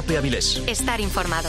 COPE Avilés. Estar informado.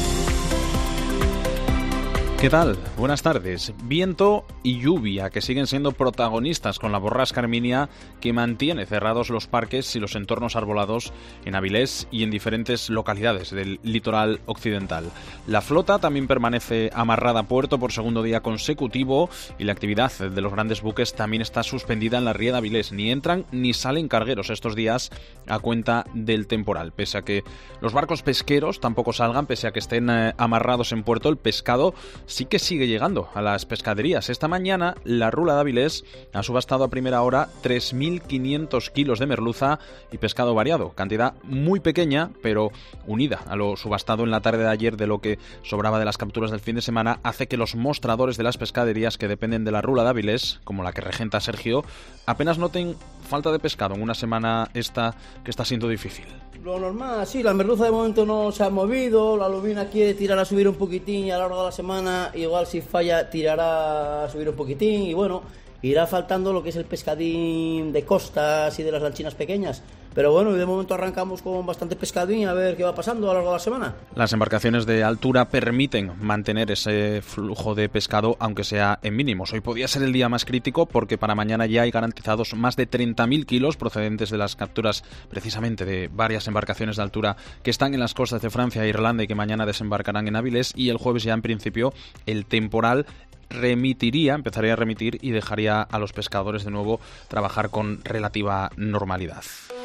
¿Qué tal? Buenas tardes. Viento y lluvia que siguen siendo protagonistas con la borrasca Herminia, que mantiene cerrados los parques y los entornos arbolados en Avilés y en diferentes localidades del litoral occidental. La flota también permanece amarrada a puerto por segundo día consecutivo y la actividad de los grandes buques también está suspendida en la ría de Avilés. Ni entran ni salen cargueros estos días a cuenta del temporal. Pese a que los barcos pesqueros tampoco salgan, pese a que estén amarrados en puerto, el pescado sí que sigue llegando a las pescaderías. Esta mañana la Rula de Avilés ha subastado a primera hora 3.500 kilos de merluza y pescado variado, cantidad muy pequeña pero unida a lo subastado en la tarde de ayer de lo que sobraba de las capturas del fin de semana, hace que los mostradores de las pescaderías que dependen de la Rula de Avilés, como la que regenta Sergio, apenas noten falta de pescado en una semana esta que está siendo difícil. Lo normal, sí, la merluza de momento no se ha movido, la lubina quiere tirar a subir un poquitín y a lo largo de la semana igual si falla tirará a subir un poquitín y bueno, irá faltando lo que es el pescadín de costas y de las lanchinas pequeñas. Pero bueno, de momento arrancamos con bastante pescadín a ver qué va pasando a lo largo de la semana. Las embarcaciones de altura permiten mantener ese flujo de pescado, aunque sea en mínimos. Hoy podía ser el día más crítico porque para mañana ya hay garantizados más de 30.000 kilos procedentes de las capturas precisamente de varias embarcaciones de altura que están en las costas de Francia e Irlanda y que mañana desembarcarán en Avilés, y el jueves ya en principio el temporal empezaría a remitir y dejaría a los pescadores de nuevo trabajar con relativa normalidad.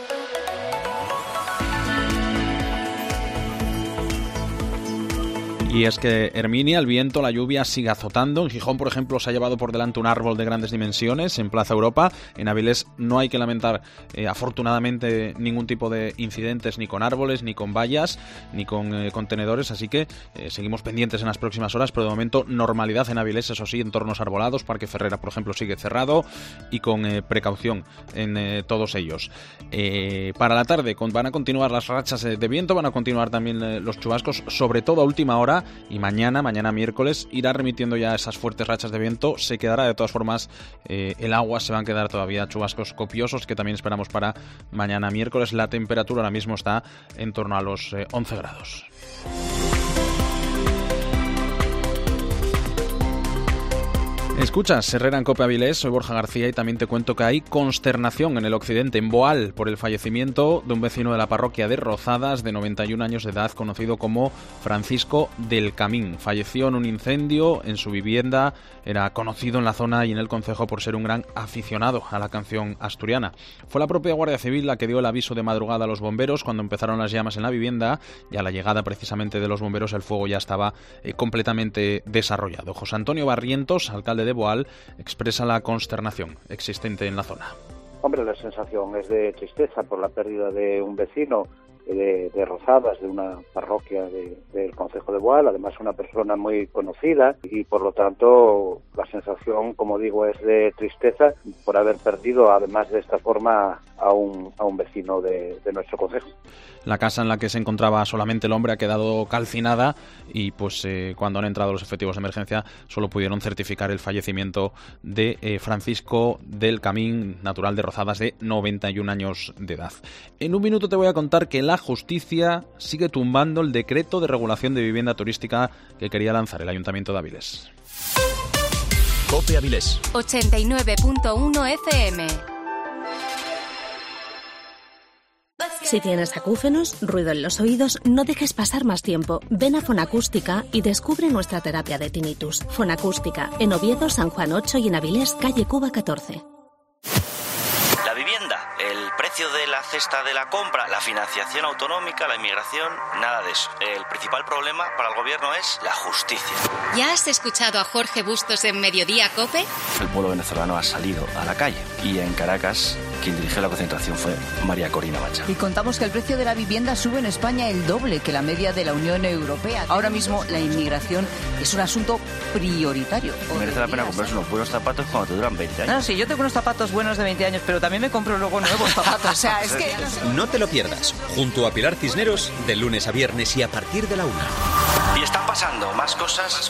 Y es que Herminia, el viento, la lluvia sigue azotando. En Gijón, por ejemplo, se ha llevado por delante un árbol de grandes dimensiones en Plaza Europa. En Avilés no hay que lamentar, afortunadamente, ningún tipo de incidentes ni con árboles, ni con vallas, ni con contenedores. Así que seguimos pendientes en las próximas horas, pero de momento normalidad en Avilés, eso sí, entornos arbolados. Parque Ferrera, por ejemplo, sigue cerrado y con precaución en todos ellos. Para la tarde van a continuar las rachas de viento, van a continuar también los chubascos, sobre todo a última hora. Y mañana miércoles, irá remitiendo ya esas fuertes rachas de viento. Se quedará de todas formas el agua, se van a quedar todavía chubascos copiosos que también esperamos para mañana miércoles. La temperatura ahora mismo está en torno a los 11 grados. Escuchas Herrera en COPE Avilés, soy Borja García y también te cuento que hay consternación en el occidente, en Boal, por el fallecimiento de un vecino de la parroquia de Rozadas de 91 años de edad, conocido como Francisco del Camín. Falleció en un incendio en su vivienda, era conocido en la zona y en el concejo por ser un gran aficionado a la canción asturiana. Fue la propia Guardia Civil la que dio el aviso de madrugada a los bomberos cuando empezaron las llamas en la vivienda, y a la llegada precisamente de los bomberos el fuego ya estaba completamente desarrollado. José Antonio Barrientos, alcalde de Boal, expresa la consternación existente en la zona. Hombre, la sensación es de tristeza por la pérdida de un vecino de Rozadas, de una parroquia del concejo de Boal, además una persona muy conocida, y por lo tanto la sensación, como digo, es de tristeza por haber perdido, además de esta forma, a un vecino de nuestro concejo. La casa en la que se encontraba solamente el hombre ha quedado calcinada y pues cuando han entrado los efectivos de emergencia solo pudieron certificar el fallecimiento de Francisco del Camín, natural de Rozadas, de 91 años de edad. En un minuto te voy a contar que la justicia sigue tumbando el decreto de regulación de vivienda turística que quería lanzar el Ayuntamiento de Avilés. COPE Avilés 89.1 FM. Si tienes acúfenos, ruido en los oídos, no dejes pasar más tiempo. Ven a Fonacústica y descubre nuestra terapia de tinnitus. Fonacústica, en Oviedo, San Juan 8 y en Avilés, calle Cuba 14. La vivienda, el precio de la cesta de la compra, la financiación autonómica, la inmigración, nada de eso. El principal problema para el gobierno es la justicia. ¿Ya has escuchado a Jorge Bustos en Mediodía COPE? El pueblo venezolano ha salido a la calle y en Caracas quien dirigió la concentración fue María Corina Machado. Y contamos que el precio de la vivienda sube en España el doble que la media de la Unión Europea. Ahora mismo la inmigración es un asunto prioritario. Merece la pena comprarse unos buenos zapatos cuando te duran 20 años. No, sí, yo tengo unos zapatos buenos de 20 años, pero también me compro luego nuevos zapatos. O sea, es que... No te lo pierdas, junto a Pilar Cisneros, de lunes a viernes y a partir de la 1. Y están pasando más cosas.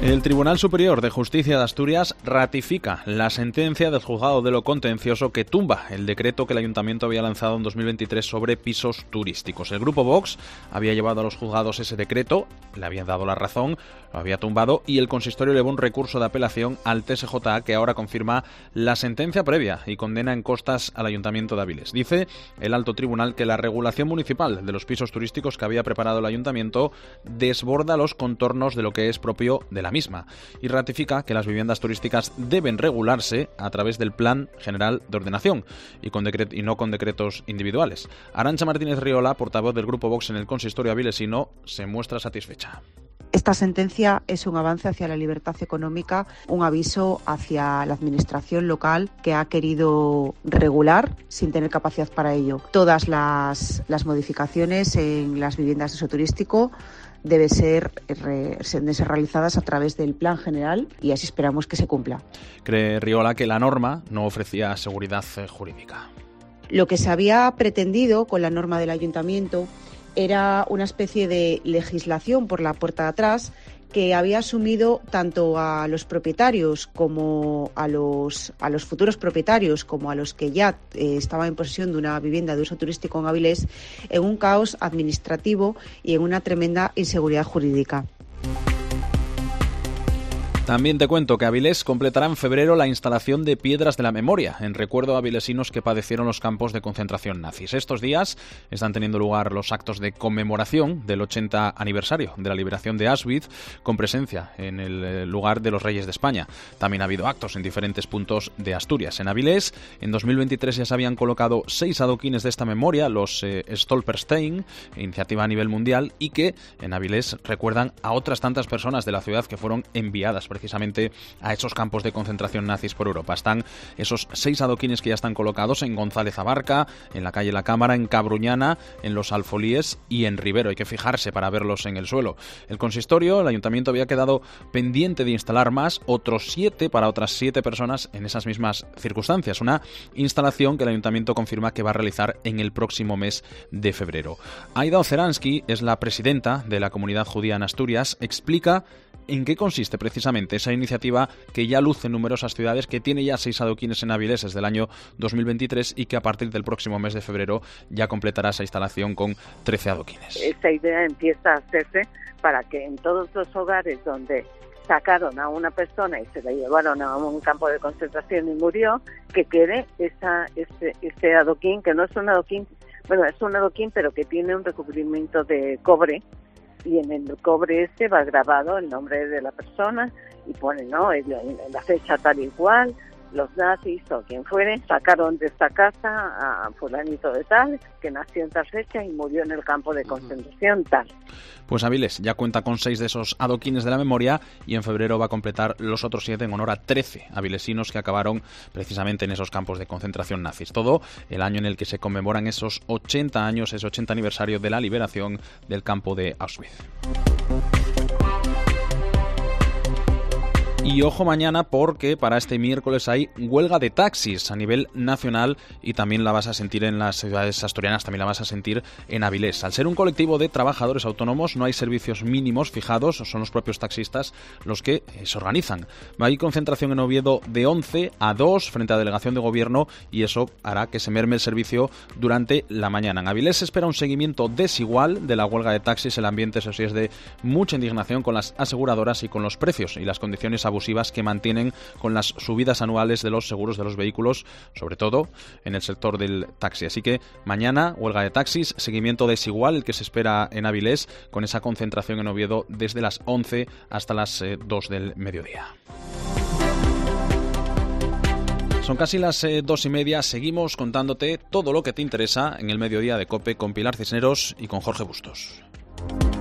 El Tribunal Superior de Justicia de Asturias ratifica la sentencia del juzgado de lo contencioso que tumba el decreto que el Ayuntamiento había lanzado en 2023 sobre pisos turísticos. El Grupo Vox había llevado a los juzgados ese decreto, le habían dado la razón, lo había tumbado y el consistorio elevó un recurso de apelación al TSJA que ahora confirma la sentencia previa y condena en costas al Ayuntamiento de Avilés. Dice el alto tribunal que la regulación municipal de los pisos turísticos que había preparado el Ayuntamiento desborda los contornos de lo que es propio de la misma y ratifica que las viviendas turísticas deben regularse a través del Plan General de Ordenación y no con decretos individuales. Arantxa Martínez Riola, portavoz del Grupo Vox en el consistorio avilesino, se muestra satisfecha. Esta sentencia es un avance hacia la libertad económica, un aviso hacia la administración local que ha querido regular sin tener capacidad para ello. Todas las modificaciones en las viviendas de uso turístico deben ser realizadas a través del Plan General y así esperamos que se cumpla. Cree Riola que la norma no ofrecía seguridad jurídica. Lo que se había pretendido con la norma del Ayuntamiento era una especie de legislación por la puerta de atrás que había asumido tanto a los propietarios como a los futuros propietarios como a los que ya estaban en posesión de una vivienda de uso turístico en Avilés en un caos administrativo y en una tremenda inseguridad jurídica. También te cuento que Avilés completará en febrero la instalación de Piedras de la Memoria, en recuerdo a avilesinos que padecieron los campos de concentración nazis. Estos días están teniendo lugar los actos de conmemoración del 80 aniversario de la liberación de Auschwitz, con presencia en el lugar de los Reyes de España. También ha habido actos en diferentes puntos de Asturias. En Avilés, en 2023 ya se habían colocado 6 adoquines de esta memoria, los Stolperstein, iniciativa a nivel mundial, y que en Avilés recuerdan a otras tantas personas de la ciudad que fueron enviadas precisamente a esos campos de concentración nazis por Europa. Están esos 6 adoquines que ya están colocados en González Abarca, en la calle La Cámara, en Cabruñana, en Los Alfolíes y en Rivero. Hay que fijarse para verlos en el suelo. El consistorio, el ayuntamiento había quedado pendiente de instalar más, otros 7 para otras 7 personas en esas mismas circunstancias. Una instalación que el ayuntamiento confirma que va a realizar en el próximo mes de febrero. Aida Oceransky es la presidenta de la comunidad judía en Asturias. Explica en qué consiste precisamente esa iniciativa que ya luce en numerosas ciudades, que tiene ya 6 adoquines en Avilés desde el año 2023 y que a partir del próximo mes de febrero ya completará esa instalación con 13 adoquines. Esta idea empieza a hacerse para que en todos los hogares donde sacaron a una persona y se la llevaron a un campo de concentración y murió, que quede ese adoquín, que no es un adoquín, bueno, es un adoquín pero que tiene un recubrimiento de cobre, y en el cobre este va grabado el nombre de la persona y pone, ¿no?, la fecha tal y cual. Los nazis o quien fuere sacaron de esta casa a fulanito de tal, que nació en tal fecha y murió en el campo de concentración tal. Pues Avilés ya cuenta con 6 de esos adoquines de la memoria y en febrero va a completar los otros 7 en honor a 13 avilesinos que acabaron precisamente en esos campos de concentración nazis. Todo el año en el que se conmemoran esos 80 años, ese 80 aniversario de la liberación del campo de Auschwitz. Y ojo mañana porque para este miércoles hay huelga de taxis a nivel nacional y también la vas a sentir en las ciudades asturianas, también la vas a sentir en Avilés. Al ser un colectivo de trabajadores autónomos no hay servicios mínimos fijados, son los propios taxistas los que se organizan. Hay concentración en Oviedo de 11 a 2 frente a delegación de gobierno y eso hará que se merme el servicio durante la mañana. En Avilés se espera un seguimiento desigual de la huelga de taxis. El ambiente, eso sí, es de mucha indignación con las aseguradoras y con los precios y las condiciones abusivas que mantienen con las subidas anuales de los seguros de los vehículos, sobre todo en el sector del taxi. Así que mañana, huelga de taxis, seguimiento desigual el que se espera en Avilés, con esa concentración en Oviedo desde las 11 hasta las 2 del mediodía. Son casi las 2:30, seguimos contándote todo lo que te interesa en el mediodía de COPE con Pilar Cisneros y con Jorge Bustos.